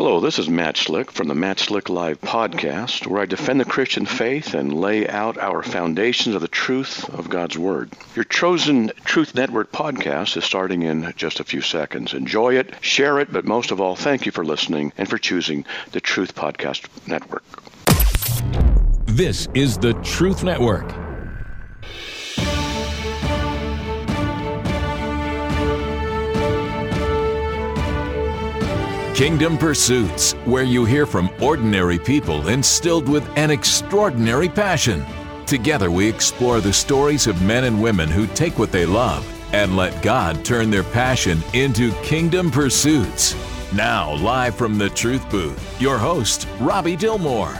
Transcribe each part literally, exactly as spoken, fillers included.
Hello, this is Matt Slick from the Matt Slick Live podcast, where I defend the Christian faith and lay out our foundations of the truth of God's Word. Your chosen Truth Network podcast is starting in just a few seconds. Enjoy it, share it, but most of all, thank you for listening and for choosing the Truth Podcast Network. This is the Truth Network. Kingdom Pursuits, where you hear from ordinary people instilled with an extraordinary passion. Together we explore the stories of men and women who take what they love and let God turn their passion into kingdom pursuits. Now, live from the Truth Booth, your host, Robbie Dilmore.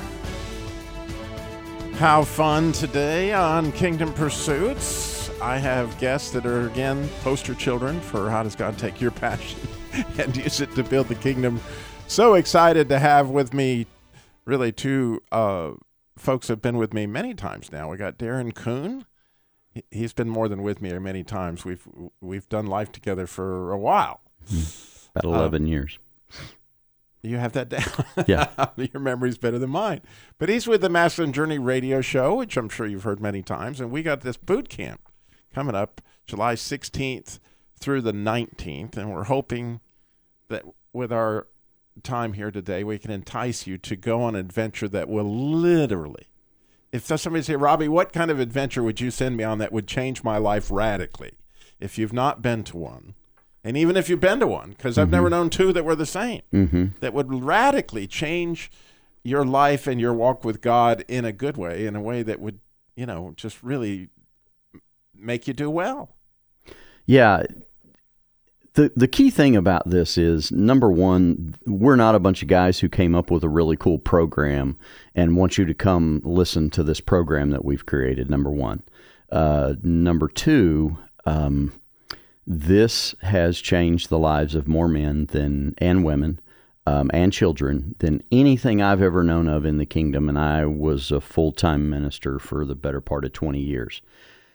How fun today on Kingdom Pursuits. I have guests that are, again, poster children for how does God take your passion and use it to build the kingdom. So excited to have with me really two uh, folks who have been with me many times now. We got Darren Kuhn. He's been more than with me many times. We've we've done life together for a while. About eleven uh, years. You have that down? Yeah. Your memory's better than mine. But he's with the Masculine Journey radio show, which I'm sure you've heard many times. And we got this boot camp coming up July sixteenth through the nineteenth, and we're hoping that with our time here today, we can entice you to go on an adventure that will literally, if somebody say, Robbie, what kind of adventure would you send me on that would change my life radically? If you've not been to one, and even if you've been to one, because I've mm-hmm. never known two that were the same, mm-hmm. that would radically change your life and your walk with God in a good way, in a way that would, you know, just really make you do well. Yeah. The the key thing about this is, number one, we're not a bunch of guys who came up with a really cool program and want you to come listen to this program that we've created, number one. Uh, number two, um, this has changed the lives of more men than and women um, and children than anything I've ever known of in the kingdom, and I was a full-time minister for the better part of twenty years.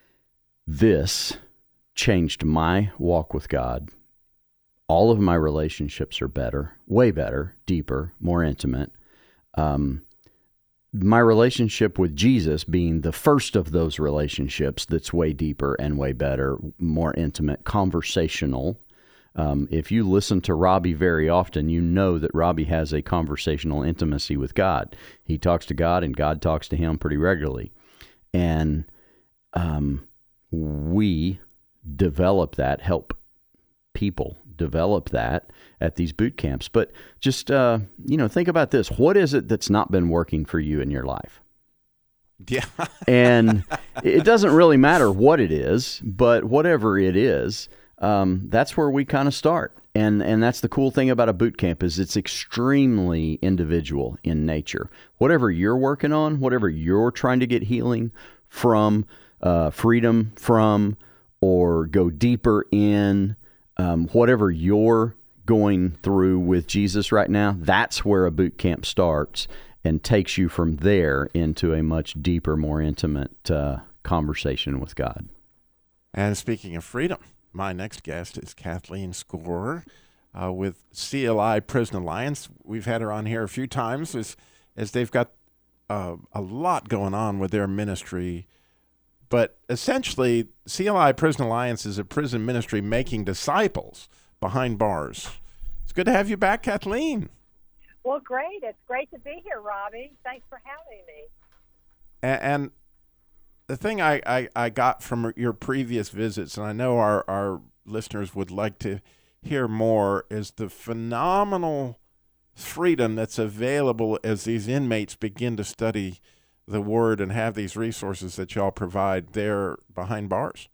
This changed my walk with God. All of my relationships are better, way better, deeper, more intimate. Um, my relationship with Jesus being the first of those relationships that's way deeper and way better, more intimate, conversational. Um, if you listen to Robbie very often, you know that Robbie has a conversational intimacy with God. He talks to God and God talks to him pretty regularly. And um, we develop that, help people develop that at these boot camps. But just, uh, you know, think about this. What is it that's not been working for you in your life? Yeah. And it doesn't really matter what it is, but whatever it is, um, that's where we kind of start. And and that's the cool thing about a boot camp is it's extremely individual in nature. Whatever you're working on, whatever you're trying to get healing from, uh, freedom from, or go deeper in, Um, whatever you're going through with Jesus right now, that's where a boot camp starts and takes you from there into a much deeper, more intimate uh, conversation with God. And speaking of freedom, my next guest is Kathleen Skor uh, with C L I Prison Alliance. We've had her on here a few times as, as they've got uh, a lot going on with their ministry. But essentially, C L I Prison Alliance is a prison ministry making disciples behind bars. It's good to have you back, Kathleen. Well, great. It's great to be here, Robbie. Thanks for having me. And, and the thing I, I, I got from your previous visits, and I know our, our listeners would like to hear more, is the phenomenal freedom that's available as these inmates begin to study the Word and have these resources that y'all provide there behind bars.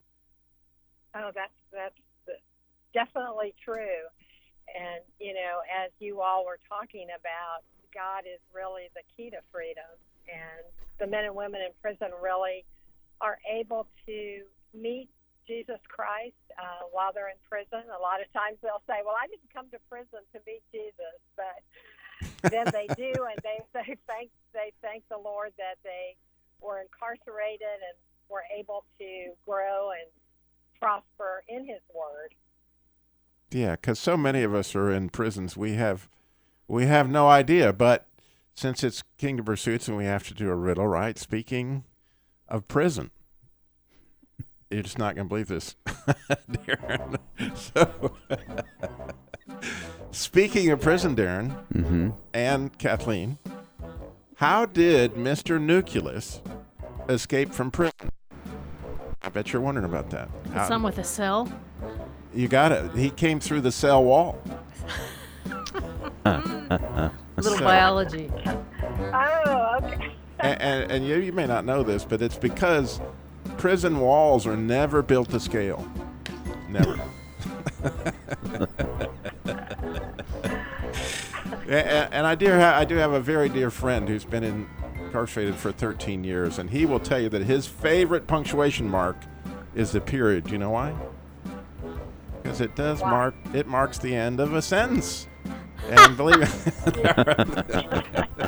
Oh, that's that's definitely true. And, you know, as you all were talking about, God is really the key to freedom. And the men and women in prison really are able to meet Jesus Christ uh, while they're in prison. A lot of times they'll say, well, I didn't come to prison to meet Jesus, but then they do, and they, they thank they thank the Lord that they were incarcerated and were able to grow and prosper in His Word. Yeah, because so many of us are in prisons. We have We have no idea, but since it's Kingdom Pursuits and we have to do a riddle, right? Speaking of prison, you're just not going to believe this, Darren. So, speaking of prison, Darren, Mm-hmm. and Kathleen, how did Mister Nucleus escape from prison? I bet you're wondering about that. How- Some with a cell. You got it. He came through the cell wall. A little So- biology. Oh, okay. And, and, and you, you may not know this, but it's because prison walls are never built to scale. Never. and, and I do ha- I do have a very dear friend who's been incarcerated for thirteen years, and he will tell you that his favorite punctuation mark is the period. You know why? Because it does Why? mark it marks the end of a sentence. And believe it.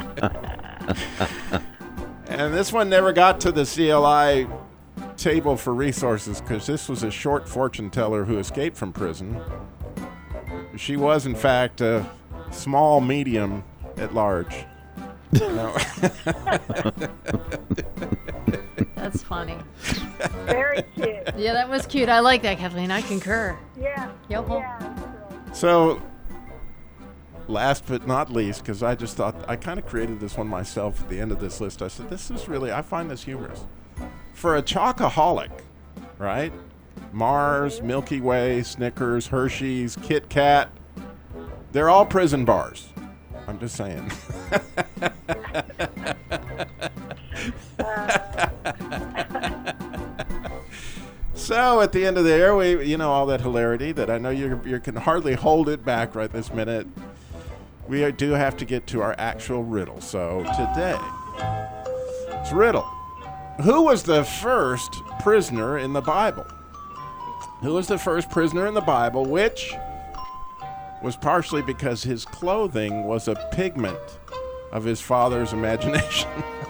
And this one never got to the C L I table for resources because this was a short fortune teller who escaped from prison. She was, in fact, a small medium at large. No. That's funny. Very cute. Yeah, that was cute. I like that, Kathleen. I concur. Yeah. Yo ho. Yeah. that's really- So, last but not least, because I just thought, I kind of created this one myself at the end of this list. I said, this is really, I find this humorous. For a chocoholic, right? Mars, Milky Way, Snickers, Hershey's, Kit Kat, they're all prison bars. I'm just saying. So at the end of the air, we, you know, all that hilarity that I know you you can hardly hold it back right this minute. We do have to get to our actual riddle. So today, it's riddle. Who was the first prisoner in the Bible? Who was the first prisoner in the Bible, which was partially because his clothing was a pigment of his father's imagination?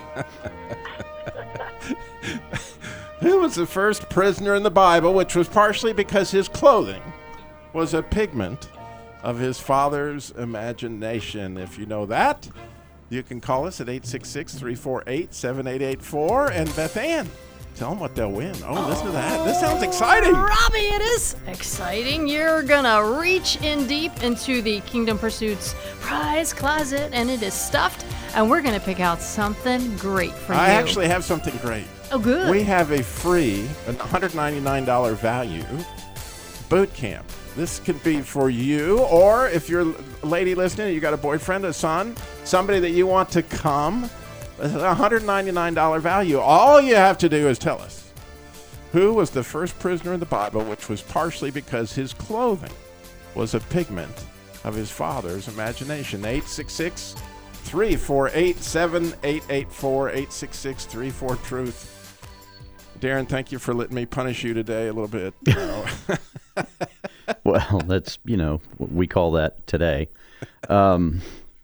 Who was the first prisoner in the Bible, which was partially because his clothing was a pigment of his father's imagination? If you know that, you can call us at eight six six, three four eight, seven eight eight four. And Beth Ann, tell them what they'll win. Oh, listen to that. This sounds exciting. Robbie, it is exciting. You're gonna reach in deep into the Kingdom Pursuits prize closet, and it is stuffed, and we're gonna pick out something great for I you. actually have something great. Oh, good. We have a free, an one hundred ninety-nine dollars value boot camp. This could be for you, or if you're a lady listening, you got a boyfriend, a son, somebody that you want to come. It's a one hundred ninety-nine dollars value. All you have to do is tell us who was the first prisoner in the Bible, which was partially because his clothing was a pigment of his father's imagination. eight six six, three four eight, seven eight eight four, eight six six, three four, truth. Darren, thank you for letting me punish you today a little bit. You know. Well, that's, you know, we call that today. Um,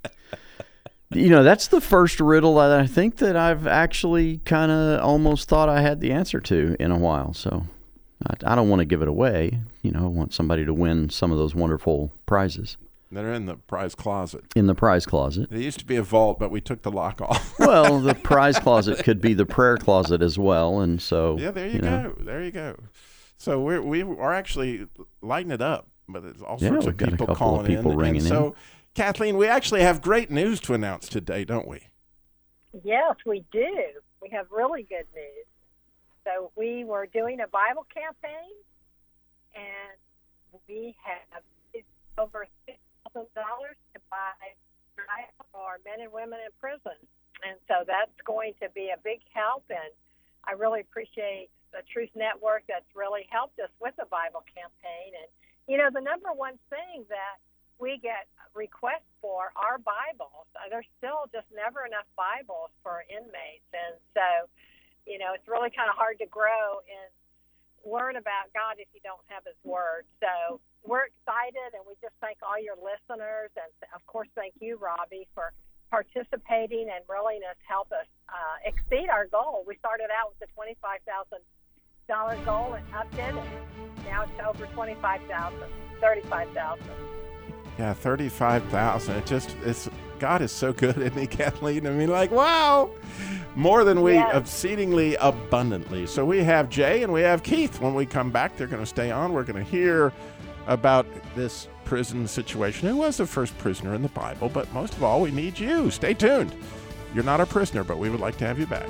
you know, that's the first riddle that I think that I've actually kind of almost thought I had the answer to in a while. So I, I don't want to give it away. You know, I want somebody to win some of those wonderful prizes They're in the prize closet. in the prize closet. There used to be a vault, but we took the lock off. Well, the prize closet could be the prayer closet as well. And so, Yeah, there you, you go. know. There you go. So we're, we are actually lighting it up, but there's all Yeah, sorts we've of got a people couple calling of people in. ringing and so, Kathleen, we actually have great news to announce today, don't we? Yes, we do. We have really good news. So we were doing a Bible campaign, and we have over six thousand dollars to buy Bible for men and women in prison. And so that's going to be a big help, and I really appreciate the Truth Network that's really helped us with the Bible campaign. And, you know, the number one thing that we get requests for are Bibles. There's still just never enough Bibles for inmates. And so, you know, it's really kind of hard to grow and learn about God if you don't have his word. So we're excited, and we just thank all your listeners. And, of course, thank you, Robbie, for participating and really has helped us uh, exceed our goal. We started out with the twenty-five thousand dollars goal and upped it, and now it's over twenty-five thousand dollars, thirty-five thousand dollars. Yeah, thirty-five thousand. It just, it's, God is so good, isn't he, Kathleen? I mean, like, wow. More than we, Yes. exceedingly abundantly. So we have Jay and we have Keith. When we come back, they're going to stay on. We're going to hear about this prison situation. Who was the first prisoner in the Bible? But most of all, we need you. Stay tuned. You're not a prisoner, but we would like to have you back.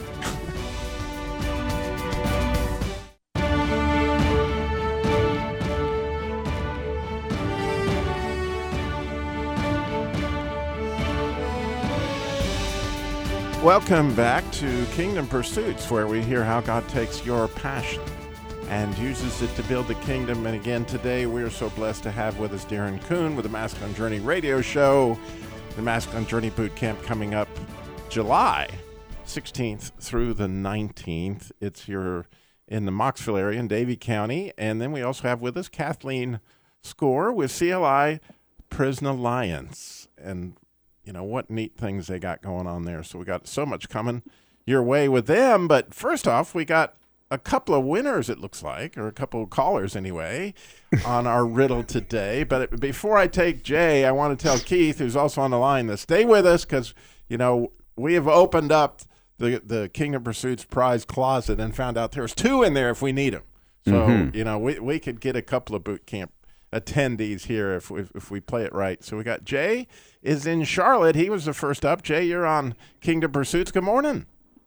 Welcome back to Kingdom Pursuits, where we hear how God takes your passion and uses it to build the kingdom. And again, today we are so blessed to have with us Darren Kuhn with the Masculine Journey radio show. The Masculine Journey Boot Camp coming up July sixteenth through the nineteenth. It's here in the Mocksville area in Davie County. And then we also have with us Kathleen Score with C L I Prison Alliance. And you know, what neat things they got going on there. So we got so much coming your way with them. But first off, we got a couple of winners, it looks like, or a couple of callers anyway, on our riddle today. But before I take Jay, I want to tell Keith, who's also on the line, to stay with us because, you know, we have opened up the, the Kingdom Pursuits prize closet and found out there's two in there if we need them. So, mm-hmm. you know, we, we could get a couple of boot camp attendees here if we, if we play it right. So we got Jay is in Charlotte. He was the first up. Jay, you're on Kingdom Pursuits. Good morning.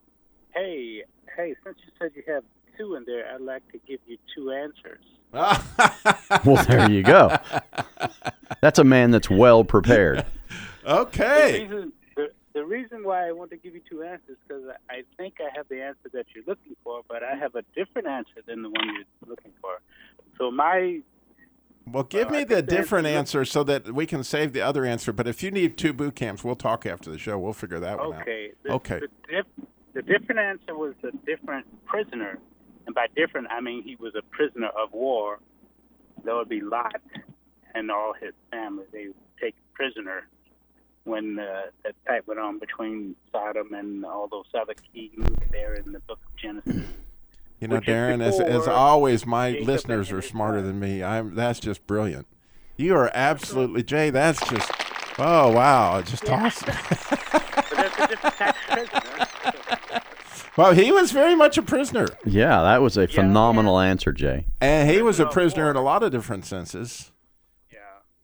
Hey, hey, since you said you have two in there, I'd like to give you two answers. Well, there you go. That's a man that's well prepared. Okay. The reason, the, the reason why I want to give you two answers is because I think I have the answer that you're looking for, but I have a different answer than the one you're looking for. So my... Well, give well, me I the think the different answer, answer so that we can save the other answer. But if you need two boot camps, we'll talk after the show. We'll figure that one okay. out. The, okay. The, dif- the different answer was a different prisoner. And by different, I mean he was a prisoner of war. That would be Lot and all his family. They would take prisoner when uh, that fight went on between Sodom and all those other kings there in the book of Genesis. You know, Which Darren, as, as always, my Jacob listeners and are his smarter son. than me. I'm That's just brilliant. You are absolutely, Jay, that's just, oh, wow, just Yeah. awesome. But that's a different type of prisoner. Well, he was very much a prisoner. Yeah, that was a phenomenal answer, Jay. And he was a Prisoner of prisoner war. in a lot of different senses. Yeah.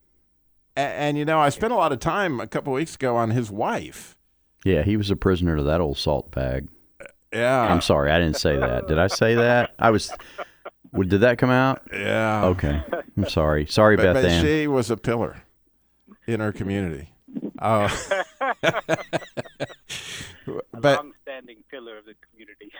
And, and you know, I spent a lot of time a couple of weeks ago on his wife. Yeah, he was a prisoner to that old salt bag. Yeah. I'm sorry, I didn't say that. Did I say that? I was. Well, did that come out? Yeah. Okay. I'm sorry. Sorry, But, Beth but Ann. she was a pillar in her community. Oh. A But long-standing pillar of the community.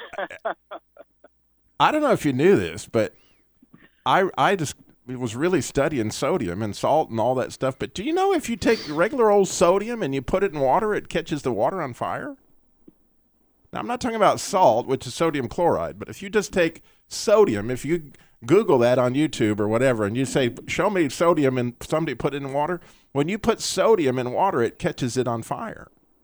I don't know if you knew this, but I I just was really studying sodium and salt and all that stuff. But do you know if you take regular old sodium and you put it in water, it catches the water on fire? Now, I'm not talking about salt, which is sodium chloride, but if you just take sodium, if you Google that on YouTube or whatever, and you say, show me sodium, and somebody put it in water, when you put sodium in water, it catches it on fire.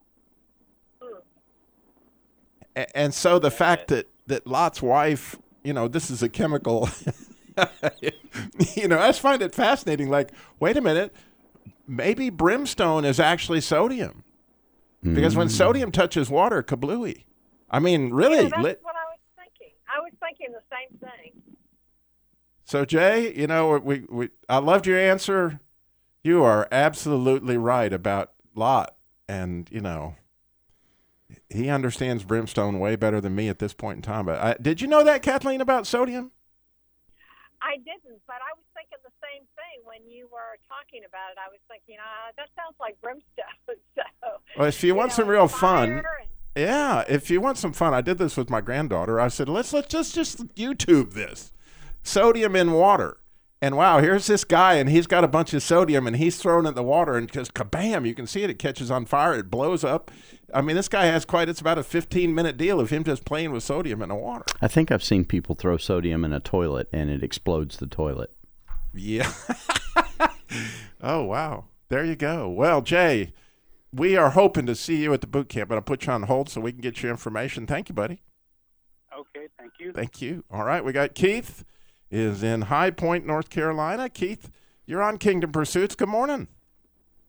A- And so the fact that, that Lot's wife, you know, this is a chemical, you know, I just find it fascinating. Like, wait a minute, maybe brimstone is actually sodium. Because when sodium touches water, kablooey. I mean, really. Yeah, that's Lit- what I was thinking. I was thinking the same thing. so, Jay, you know, we, we I loved your answer. You are absolutely right about Lot. And, you know, he understands brimstone way better than me at this point in time. But I, did you know that, Kathleen, about sodium? I didn't, but I was thinking the same thing when you were talking about it. I was thinking, uh, that sounds like brimstone. So, Well, if you, want know, some real fire fun, and- yeah, if you want some fun, I did this with my granddaughter. I said, let's let's just just YouTube this sodium in water. And wow, here's this guy, and he's got a bunch of sodium, and he's throwing it in the water, and just kabam, you can see it. It catches on fire. It blows up. I mean, this guy has quite, it's about a fifteen-minute deal of him just playing with sodium in the water. I think I've seen people throw sodium in a toilet and it explodes the toilet. Yeah. Oh, wow. There you go. Well, Jay, we are hoping to see you at the boot camp, but I'll put you on hold so we can get your information. Thank you, buddy. Okay, thank you. Thank you. All right, we got Keith is in High Point, North Carolina. Keith, you're on Kingdom Pursuits. Good morning.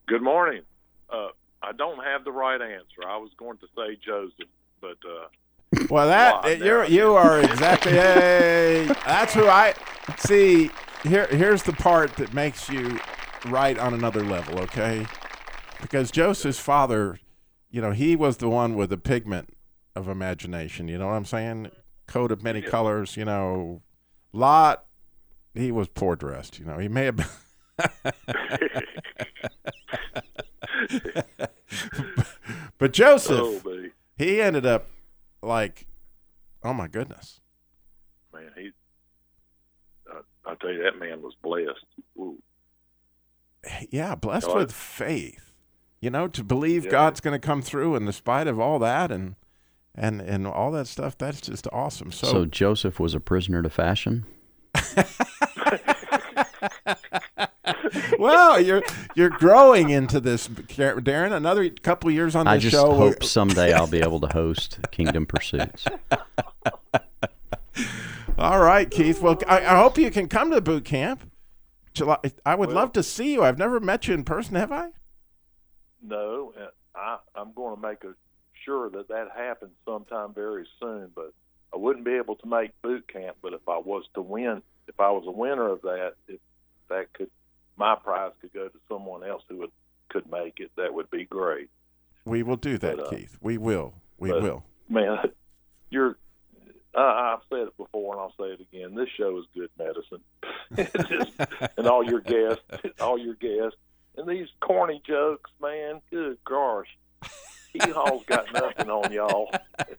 Good morning. Uh, I don't have the right answer. I was going to say Joseph, but uh, well, that well, you're you are exactly. Hey, that's who I see. Here, here's the part that makes you right on another level. Okay, because Joseph's father, you know, he was the one with the pigment of imagination. You know what I'm saying? Coat of many yeah. colors. You know, Lot, he was poor dressed. You know, he may have been. But Joseph, oh, he ended up like, oh my goodness, man! He, uh, I tell you, that man was blessed. Ooh. Yeah, blessed no, with I, faith. You know, to believe yeah. God's going to come through, in spite of all that, and and and all that stuff. That's just awesome. So, so Joseph was a prisoner to fashion. Well, you're you're growing into this, Darren. Another couple years on this I just show. hope someday I'll be able to host Kingdom Pursuits. All right, Keith. Well, I, I hope you can come to boot camp. July, I would well, love to see you. I've never met you in person, have I? No, I, I'm going to make a, sure that that happens sometime very soon. But I wouldn't be able to make boot camp. But if I was to win, if I was a winner of that, if that could, my prize could go to someone else who would could make it. That would be great. We will do that, but, uh, Keith. We will. We but, will. Man, you're. Uh, I've said it before, and I'll say it again. This show is good medicine. It's just, and all your guests, all your guests, and these corny jokes, man. Good gosh, Hee-Haw's got nothing on y'all.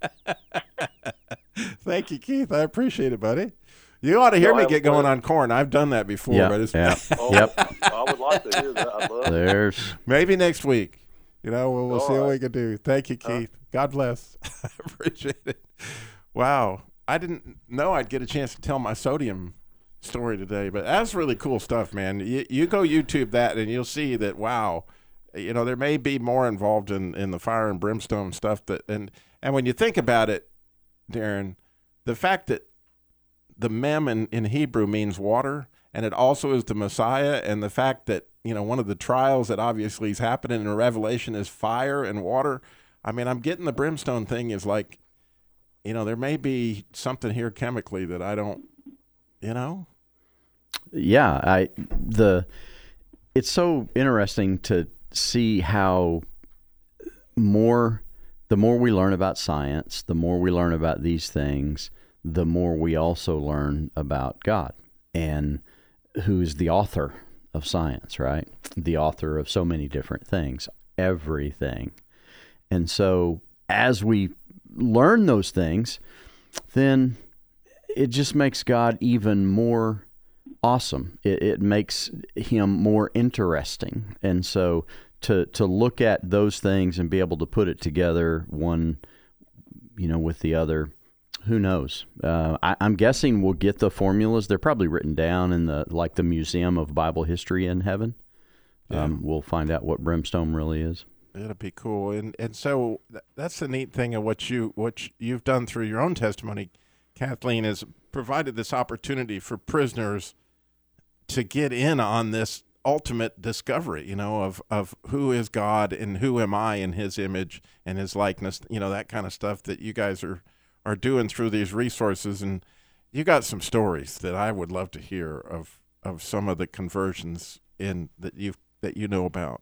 Thank you, Keith. I appreciate it, buddy. You ought to hear Y'all me have get fun. going on corn. I've done that before, Yep, but it's yep, Oh, yep. I would like to hear that. I love it. There's maybe next week. You know, we'll, we'll All see what right. we can do. Thank you, Keith. Uh, God bless. I appreciate it. Wow. I didn't know I'd get a chance to tell my sodium story today, but that's really cool stuff, man. You, you go YouTube that and you'll see that, wow, you know, there may be more involved in, in the fire and brimstone stuff. That and, and when you think about it, Darren, the fact that the mem in, in Hebrew means water, and it also is the Messiah, and the fact that, you know, one of the trials that obviously is happening in Revelation is fire and water. I mean, I'm getting the brimstone thing is like, you know, there may be something here chemically that I don't, you know? Yeah, I the it's so interesting to see how more the more we learn about science, the more we learn about these things, the more we also learn about God and who's the author of science, right? The author of so many different things, everything. And so as we learn those things, then it just makes God even more awesome. It, it makes him more interesting. And so to to look at those things and be able to put it together, one, you know, with the other, who knows? Uh, I, I'm guessing we'll get the formulas. They're probably written down in the like the Museum of Bible History in heaven. Yeah. Um, we'll find out what brimstone really is. It'll be cool, and and so th- that's the neat thing of what you what you've done through your own testimony, Kathleen, is provided this opportunity for prisoners to get in on this ultimate discovery, you know, of of who is God and who am I in His image and His likeness, you know, that kind of stuff that you guys are are doing through these resources, and you got some stories that I would love to hear of of some of the conversions in that you that you know about.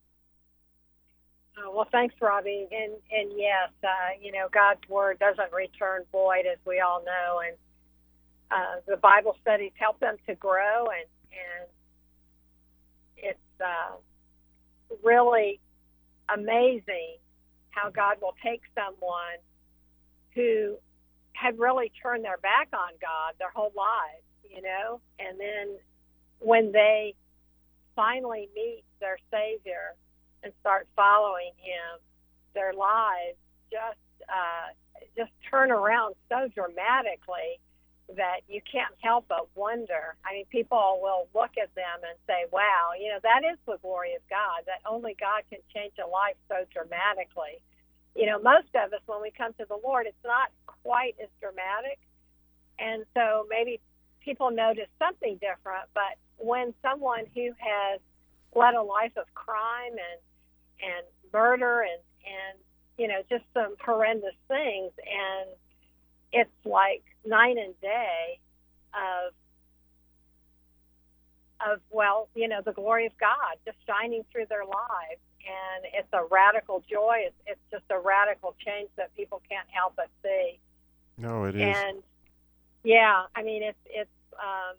Well, thanks, Robbie. And and yes, uh, you know, God's word doesn't return void, as we all know. And uh, the Bible studies help them to grow, and and it's uh, really amazing how God will take someone who had really turned their back on God their whole lives, you know, and then when they finally meet their Savior and start following him, their lives just uh, just turn around so dramatically that you can't help but wonder. I mean, people will look at them and say, wow, you know, that is the glory of God, that only God can change a life so dramatically. You know, most of us, when we come to the Lord, it's not quite as dramatic. And so maybe people notice something different, but when someone who has led a life of crime and and murder and and you know just some horrendous things, and it's like night and day of of well you know the glory of God just shining through their lives, and it's a radical joy. It's it's just a radical change that people can't help but see. No, it is. And yeah, I mean it's it's. Um,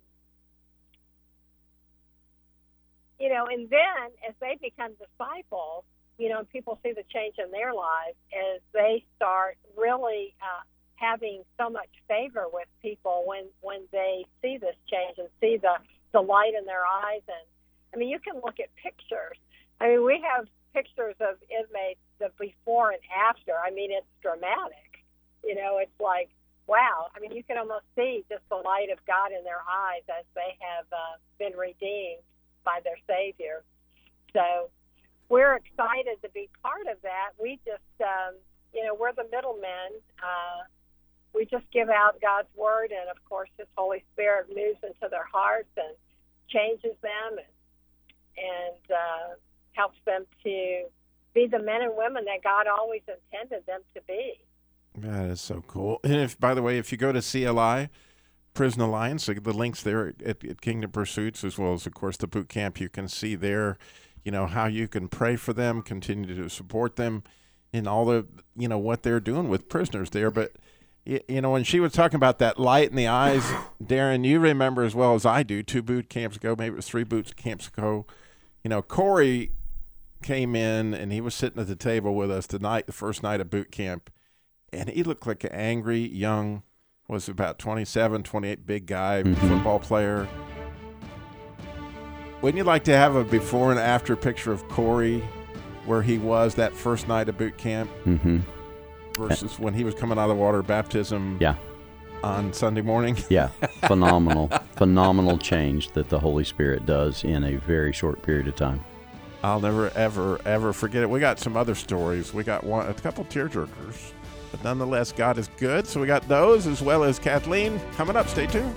You know, and then as they become disciples, you know, and people see the change in their lives as they start really uh, having so much favor with people when, when they see this change and see the, the light in their eyes. And, I mean, you can look at pictures. I mean, we have pictures of inmates, the before and after. I mean, it's dramatic. You know, it's like, wow. I mean, you can almost see just the light of God in their eyes as they have uh, been redeemed by their Savior. So we're excited to be part of that. We just, um, you know, we're the middlemen. Uh, we just give out God's Word, and, of course, His Holy Spirit moves into their hearts and changes them and, and uh, helps them to be the men and women that God always intended them to be. That is so cool. And if, by the way, if you go to C L I, Prison Alliance, the links there at, at Kingdom Pursuits, as well as, of course, the boot camp, you can see there, you know, how you can pray for them, continue to support them in all the, you know, what they're doing with prisoners there. But, you know, when she was talking about that light in the eyes, Darren, you remember as well as I do, two boot camps ago, maybe it was three boot camps ago, you know, Corey came in and he was sitting at the table with us the night, the first night of boot camp, and he looked like an angry, young, was about twenty-seven, twenty-eight, big guy, mm-hmm. football player. Wouldn't you like to have a before and after picture of Corey where he was that first night of boot camp mm-hmm. versus when he was coming out of the water baptism yeah. on Sunday morning? Yeah, phenomenal, phenomenal change that the Holy Spirit does in a very short period of time. I'll never, ever, ever forget it. We got some other stories. We got one, a couple tearjerkers. But nonetheless, God is good. So we got those as well as Kathleen coming up. Stay tuned.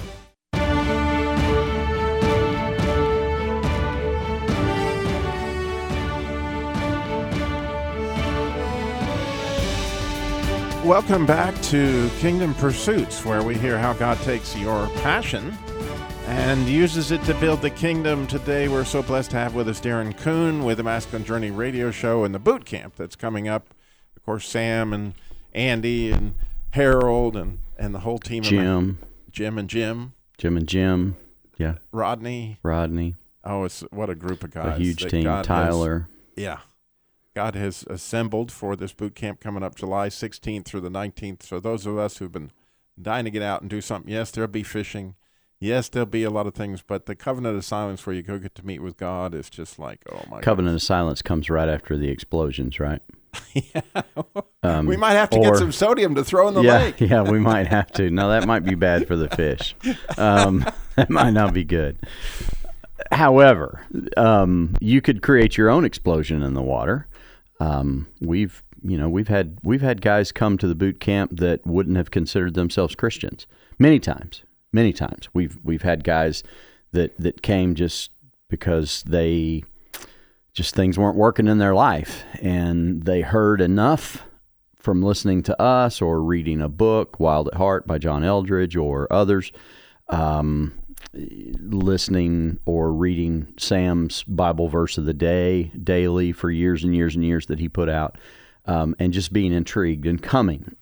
Welcome back to Kingdom Pursuits, where we hear how God takes your passion and uses it to build the kingdom. Today, we're so blessed to have with us Darren Kuhn with the Masculine Journey radio show and the boot camp that's coming up. Of course, Sam and Andy and Harold and, and the whole team. Jim. Of Jim and Jim. Jim and Jim. Yeah. Rodney. Rodney. Oh, it's what a group of guys. A huge team. God Tyler. Has, yeah. God has assembled for this boot camp coming up July sixteenth through the nineteenth. So those of us who've been dying to get out and do something, yes, there'll be fishing. Yes, there'll be a lot of things, but the covenant of silence where you go get to meet with God is just like, oh my God. Covenant goodness. of silence comes right after the explosions, right? yeah. Um, we might have to or, get some sodium to throw in the yeah, lake. yeah, we might have to. No, that might be bad for the fish. Um, that might not be good. However, um, you could create your own explosion in the water. Um, we've, you know, we've had we've had guys come to the boot camp that wouldn't have considered themselves Christians many times. Many times we've we've had guys that, that came just because they just things weren't working in their life, and they heard enough from listening to us or reading a book, Wild at Heart by John Eldredge or others, um, listening or reading Sam's Bible verse of the day daily for years and years and years that he put out, um, and just being intrigued and coming,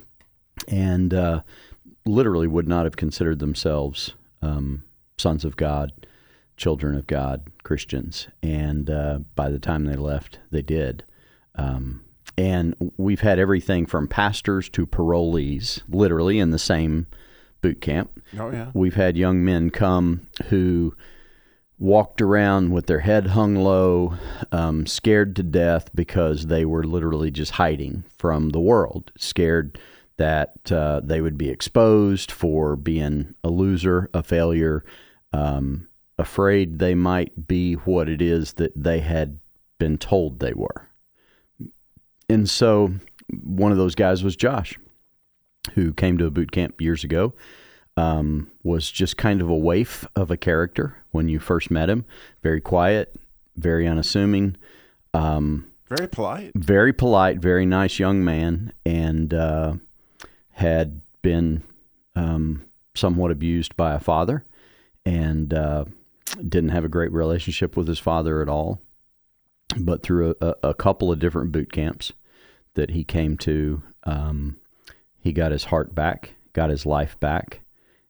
and uh, literally would not have considered themselves um, sons of God, children of God, Christians. And uh, by the time they left, they did. Um, and we've had everything from pastors to parolees, literally in the same boot camp. Oh, yeah. We've had young men come who walked around with their head hung low, um, scared to death because they were literally just hiding from the world, scared that uh, they would be exposed for being a loser, a failure, um, afraid they might be what it is that they had been told they were. And so one of those guys was Josh, who came to a boot camp years ago, um, was just kind of a waif of a character when you first met him, very quiet, very unassuming. Um, very polite. Very polite, very nice young man, and uh, had been um, somewhat abused by a father, and uh, didn't have a great relationship with his father at all. But through a, a couple of different boot camps that he came to, um, he got his heart back, got his life back,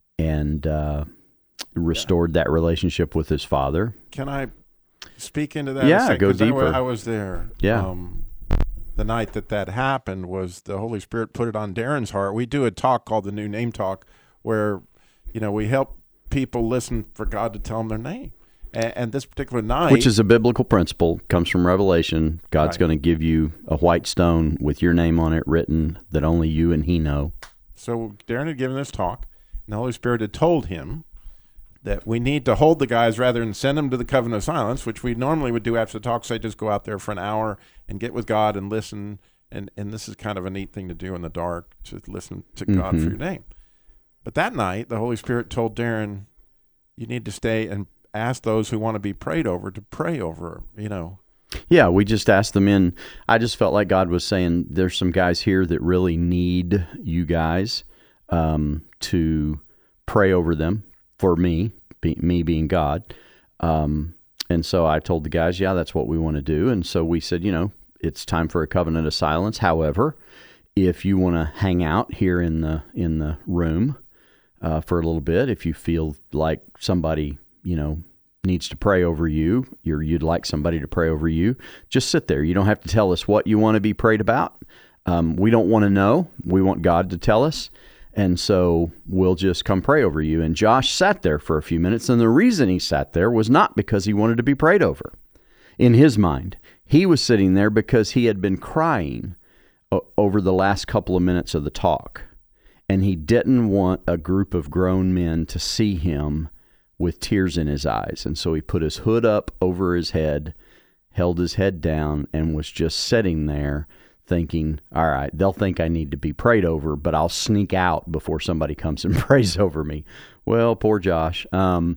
and uh, restored yeah. that relationship with his father. Can I speak into that? Yeah, a go deeper. I, I was there. Yeah. Um, the night that that happened was the Holy Spirit put it on Darren's heart. We do a talk called the New Name Talk where, you know, we help people listen for God to tell them their name. And, and this particular night... Which is a biblical principle, comes from Revelation. God's right. going to give you a white stone with your name on it written that only you and he know. So Darren had given this talk, and the Holy Spirit had told him that we need to hold the guys rather than send them to the covenant of silence, which we normally would do after the talk. Say, just go out there for an hour and get with God and listen. And, and this is kind of a neat thing to do in the dark, to listen to mm-hmm. God for your name. But that night, the Holy Spirit told Darren, you need to stay and ask those who want to be prayed over to pray over, you know. Yeah, we just asked them in. I just felt like God was saying, there's some guys here that really need you guys um, to pray over them. For me, be, me being God. Um, and so I told the guys, yeah, that's what we want to do. And so we said, you know, it's time for a covenant of silence. However, if you want to hang out here in the in the room uh, for a little bit, if you feel like somebody, you know, needs to pray over you, or you'd like somebody to pray over you, just sit there. You don't have to tell us what you want to be prayed about. Um, we don't want to know. We want God to tell us. And so we'll just come pray over you. And Josh sat there for a few minutes, and the reason he sat there was not because he wanted to be prayed over. In his mind, he was sitting there because he had been crying o- over the last couple of minutes of the talk, and he didn't want a group of grown men to see him with tears in his eyes. And so he put his hood up over his head, held his head down, and was just sitting there thinking, all right, they'll think I need to be prayed over, but I'll sneak out before somebody comes and prays over me. Well, poor Josh. Um,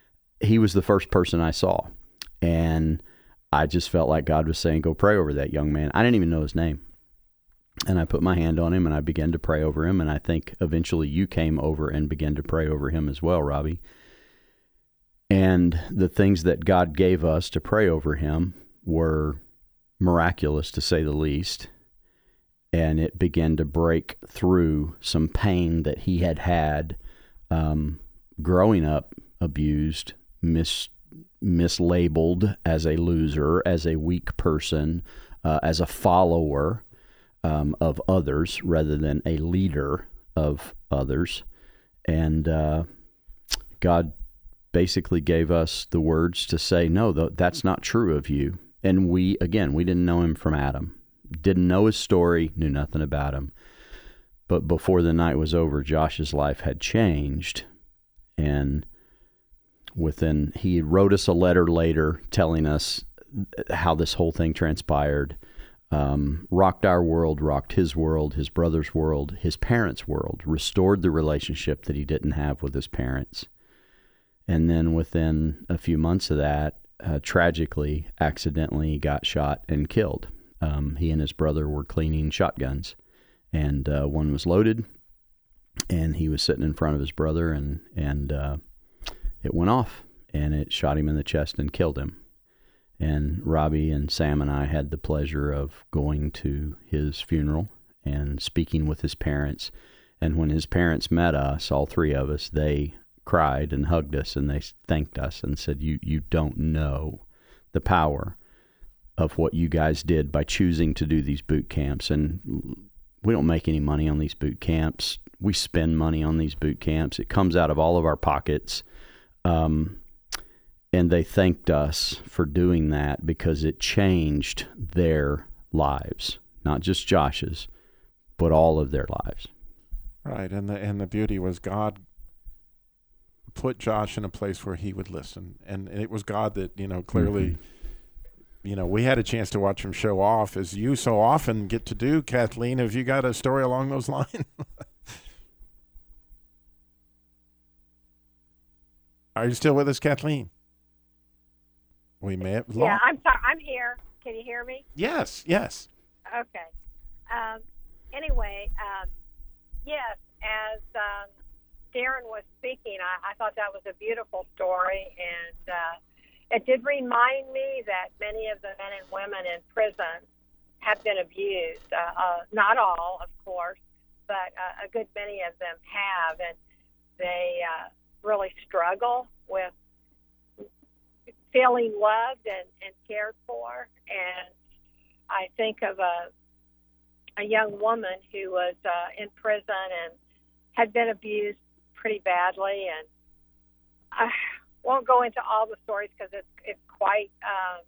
he was the first person I saw. And I just felt like God was saying, go pray over that young man. I didn't even know his name. And I put my hand on him and I began to pray over him. And I think eventually you came over and began to pray over him as well, Robbie. And the things that God gave us to pray over him were miraculous, to say the least. And it began to break through some pain that he had had um, growing up, abused, mis mislabeled as a loser, as a weak person, uh, as a follower um, of others rather than a leader of others. And uh, God basically gave us the words to say, no, th- that's not true of you. And we, again, we didn't know him from Adam. Didn't know his story, knew nothing about him. But before the night was over, Josh's life had changed. And within, he wrote us a letter later telling us how this whole thing transpired. Um, rocked our world, rocked his world, his brother's world, his parents' world, restored the relationship that he didn't have with his parents. And then within a few months of that, uh, tragically, accidentally got shot and killed. Um, he and his brother were cleaning shotguns, and uh, one was loaded, and he was sitting in front of his brother, and, and uh, it went off, and it shot him in the chest and killed him. And Robbie and Sam and I had the pleasure of going to his funeral and speaking with his parents. And when his parents met us, all three of us, they cried and hugged us, and they thanked us and said, you you don't know the power of what you guys did by choosing to do these boot camps. And we don't make any money on these boot camps. We spend money on these boot camps. It comes out of all of our pockets. Um, and they thanked us for doing that because it changed their lives, not just Josh's, but all of their lives. Right. And the, and the beauty was God put Josh in a place where he would listen. And, and it was God that, you know, clearly, mm-hmm. you know, we had a chance to watch him show off, as you so often get to do. Kathleen, have you got a story along those lines? Are you still with us, Kathleen? We may have Yeah, lost. I'm sorry. I'm here. Can you hear me? Yes, yes. Okay. Um, anyway, um, yes, as um, Darren was speaking, I, I thought that was a beautiful story, and uh, it did remind me that many of the men and women in prison have been abused. Uh, uh, not all, of course, but uh, a good many of them have, and they uh, really struggle with feeling loved and, and cared for. And I think of a a young woman who was uh, in prison and had been abused pretty badly, and I won't go into all the stories because it's it's quite um,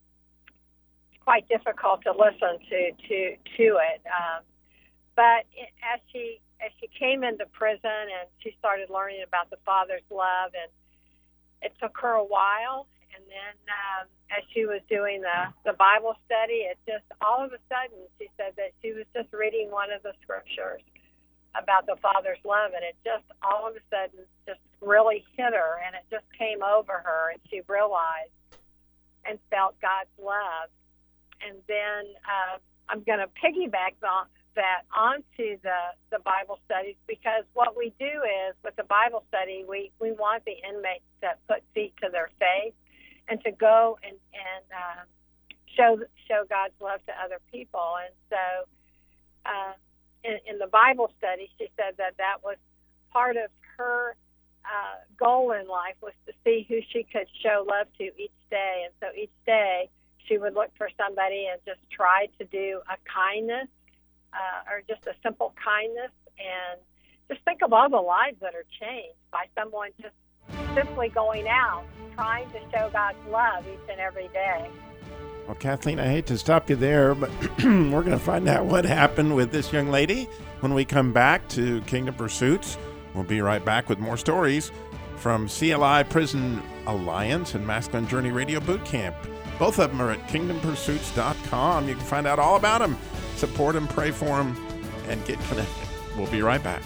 quite difficult to listen to to to it. Um, but it, as she as she came into prison and she started learning about the Father's love, and it took her a while. And then um, as she was doing the, the Bible study, it just all of a sudden she said that she was just reading one of the scriptures about the Father's love, and it just all of a sudden just really hit her, and it just came over her, and she realized and felt God's love. And then uh, I'm going to piggyback on that onto the, the Bible studies, because what we do is with the Bible study, we, we want the inmates to put feet to their face and to go and, and um, show show God's love to other people. And so uh, in, in the Bible study, she said that that was part of her uh, goal in life, was to see who she could show love to each day. And so each day she would look for somebody and just try to do a kindness uh, or just a simple kindness, and just think of all the lives that are changed by someone just simply going out, trying to show God's love each and every day. Well, Kathleen, I hate to stop you there, but we're going to find out what happened with this young lady when we come back to Kingdom Pursuits. We'll be right back with more stories from C L I Prison Alliance and Masculine Journey Radio Boot Camp. Both of them are at kingdom pursuits dot com. You can find out all about them, support them, pray for them, and get connected. We'll be right back.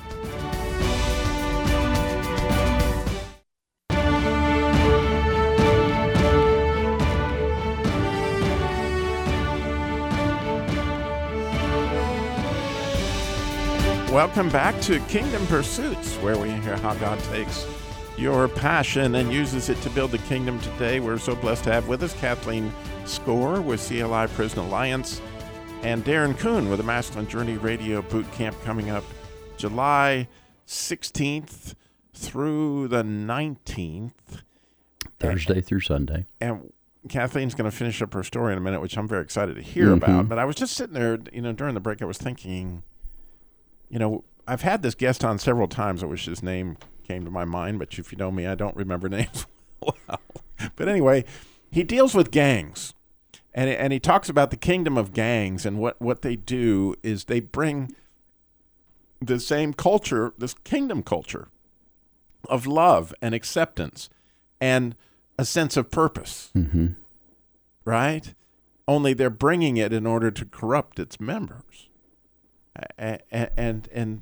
Welcome back to Kingdom Pursuits, where we hear how God takes your passion and uses it to build the kingdom. Today, we're so blessed to have with us Kathleen Score with C L I Prison Alliance and Darren Kuhn with the Masculine Journey Radio Boot Camp coming up July sixteenth through the nineteenth. Thursday through Sunday. And Kathleen's going to finish up her story in a minute, which I'm very excited to hear Mm-hmm. about. But I was just sitting there, you know, during the break, I was thinking, you know, I've had this guest on several times. I wish his name came to my mind, but if you know me, I don't remember names well. But anyway, he deals with gangs, and and he talks about the kingdom of gangs, and what, what they do is they bring the same culture, this kingdom culture of love and acceptance and a sense of purpose, Mm-hmm. right? Only they're bringing it in order to corrupt its members. And, and, and,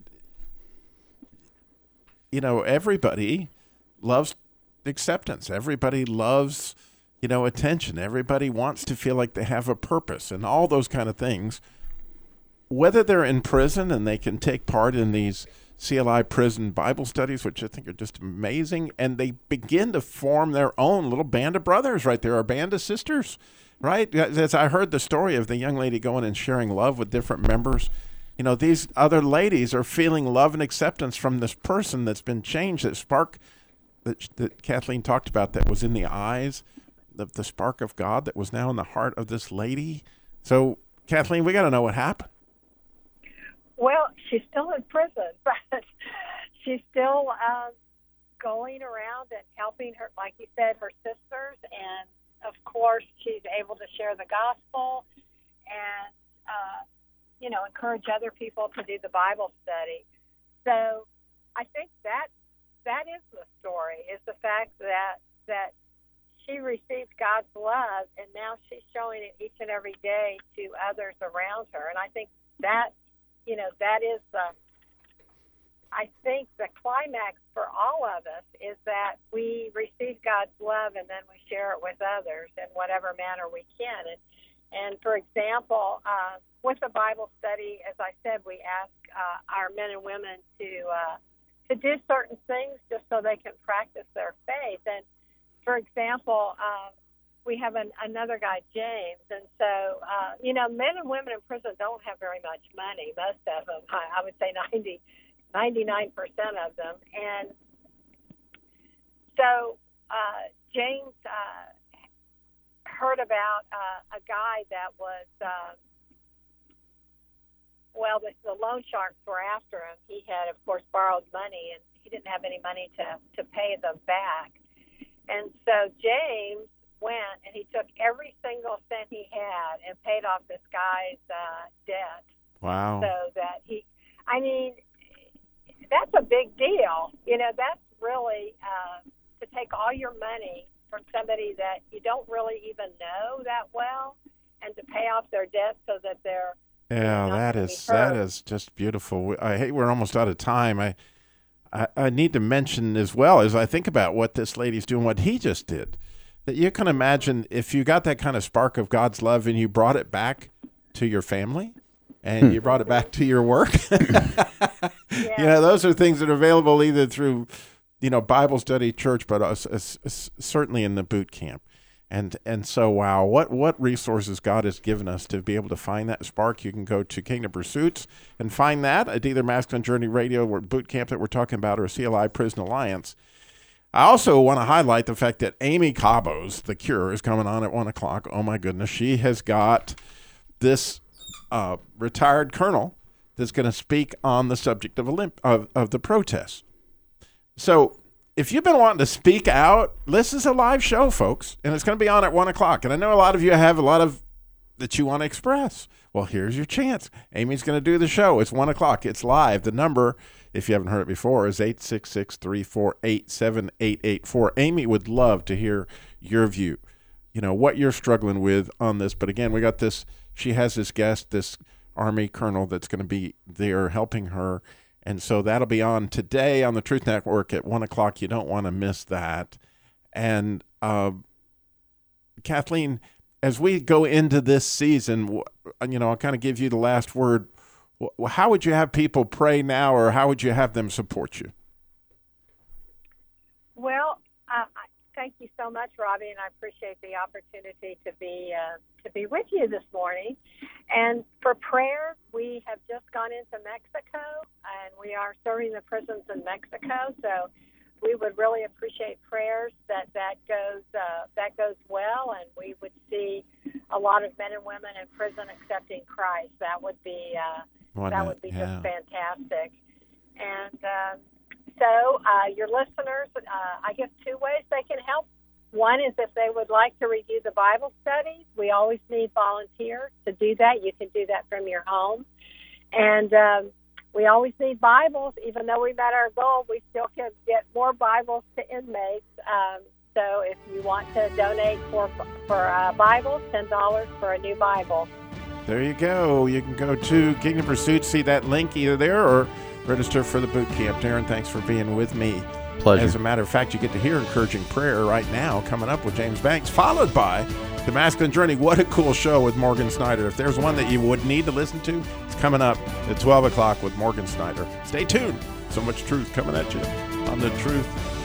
you know, everybody loves acceptance. Everybody loves, you know, attention. Everybody wants to feel like they have a purpose and all those kind of things. Whether they're in prison and they can take part in these C L I prison Bible studies, which I think are just amazing, and they begin to form their own little band of brothers right there, or band of sisters, right? As I heard the story of the young lady going and sharing love with different members, you know, these other ladies are feeling love and acceptance from this person that's been changed, that spark that, that Kathleen talked about that was in the eyes, the, the spark of God that was now in the heart of this lady. So, Kathleen, we got to know what happened. Well, she's still in prison, but she's still um, going around and helping her, like you said, her sisters. And, of course, she's able to share the gospel and, uh, you know, encourage other people to do the Bible study. So I think that that is the story, is the fact that that she received God's love, and now she's showing it each and every day to others around her. And I think that, you know, that is the, I think the climax for all of us is that we receive God's love and then we share it with others in whatever manner we can. And, and for example, uh, with the Bible study, as I said, we ask uh, our men and women to uh, to do certain things just so they can practice their faith. And for example, uh, we have an, another guy, James, and so, uh, you know, men and women in prison don't have very much money, most of them. I, I would say ninety, ninety-nine percent of them. And so uh, James uh, heard about uh, a guy that was, uh, well, the, the loan sharks were after him. He had, of course, borrowed money, and he didn't have any money to, to pay them back. And so James went and he took every single cent he had and paid off this guy's uh, debt. Wow. So that he, I mean, that's a big deal. You know, that's really uh, to take all your money from somebody that you don't really even know that well and to pay off their debt so that they're Yeah, that is that is just beautiful. I hate we're almost out of time. I, I I need to mention as well as I think about what this lady's doing, what he just did, that you can imagine if you got that kind of spark of God's love and you brought it back to your family and hmm. you brought it back to your work. yeah. You know, those are things that are available either through, you know, Bible study, church, but uh, uh, uh, certainly in the boot camp. And and so, wow, what, what resources God has given us to be able to find that spark. You can go to Kingdom Pursuits and find that at either Masculine Journey Radio or boot camp that we're talking about or C L I Prison Alliance. I also want to highlight the fact that Amy Cabo's The Cure is coming on at one o'clock. Oh, my goodness. She has got this uh, retired colonel that's going to speak on the subject of, Olymp- of, of the protests. So if you've been wanting to speak out, this is a live show, folks, and it's going to be on at one o'clock. And I know a lot of you have a lot of that you want to express. Well, here's your chance. Amy's going to do the show. It's one o'clock. It's live. The number, if you haven't heard it before, is eight six six, three four eight, seven eight eight four. Amy would love to hear your view, you know, what you're struggling with on this. But again, we got this, she has this guest, this Army colonel that's going to be there helping her. And so that'll be on today on the Truth Network at one o'clock. You don't want to miss that. And uh, Kathleen, as we go into this season, you know, I'll kind of give you the last word. How would you have people pray now, or how would you have them support you? Well, uh, thank you so much, Robbie, and I appreciate the opportunity to be uh, to be with you this morning. And for prayer, we have just gone into Mexico, and we are serving the prisons in Mexico. So we would really appreciate prayers that that goes uh, that goes well, and we would see a lot of men and women in prison accepting Christ. That would be uh, that would be yeah. just fantastic. And um, so uh, your listeners, uh, I guess two ways they can help. One is if they would like to review the Bible studies. We always need volunteers to do that. You can do that from your home. And um, we always need Bibles. Even though we met our goal, we still can get more Bibles to inmates. Um, so if you want to donate for, for uh, Bibles, ten dollars for a new Bible. There you go. You can go to Kingdom Pursuit, see that link either there, or register for the boot camp. Darren, thanks for being with me. Pleasure. As a matter of fact, you get to hear encouraging prayer right now coming up with James Banks, followed by The Masculine Journey. What a cool show with Morgan Snyder. If there's one that you would need to listen to, it's coming up at twelve o'clock with Morgan Snyder. Stay tuned. So much truth coming at you on the Truth